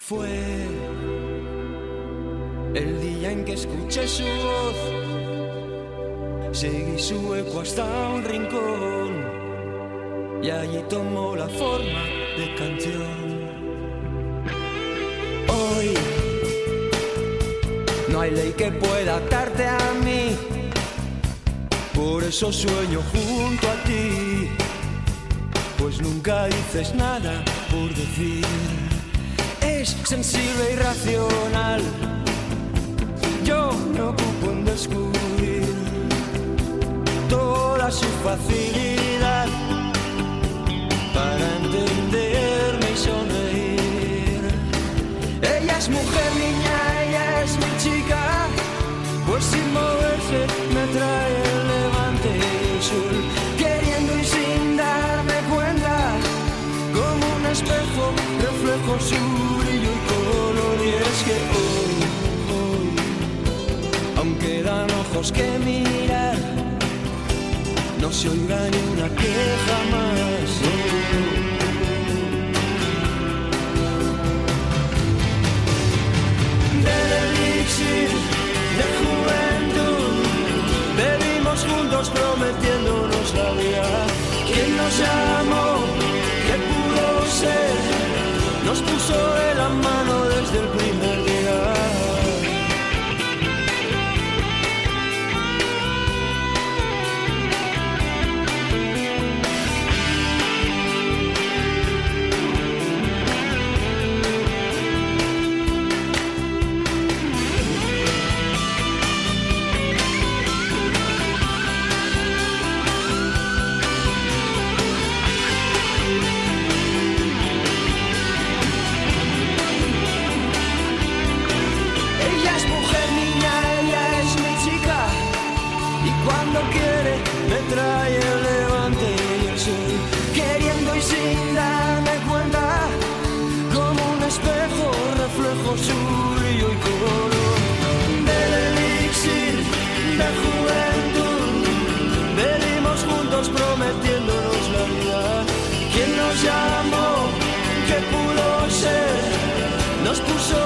Fue el día en que escuché su voz, seguí su eco hasta un rincón y allí tomó la forma de canción. Hoy no hay ley que pueda atarte a mí, por eso sueño junto a ti, pues nunca dices nada por decir. Es sensible y racional, yo me ocupo en descubrir toda su facilidad para entenderme y sonreír. Ella es mujer, niña, ella es mi chica, pues sin moverse me trae el levante y el sur, queriendo y sin darme cuenta, como un espejo reflejo su brillo y color. Y es que hoy, aunque dan ojos que mirar, no se oirá ni una queja más. Del elixir de juventud bebimos juntos prometiéndonos la vida. ¿Quién nos llamó? ¿Qué pudo ser? Nos puso de la mano desde el primer día. Cuando quiere me trae el levante y el sol, queriendo y sin darme cuenta, como un espejo reflejo su brillo y color. Del elixir de juventud bebimos juntos prometiéndonos la vida. ¿Quién nos llamó? ¿Qué pudo ser? Nos puso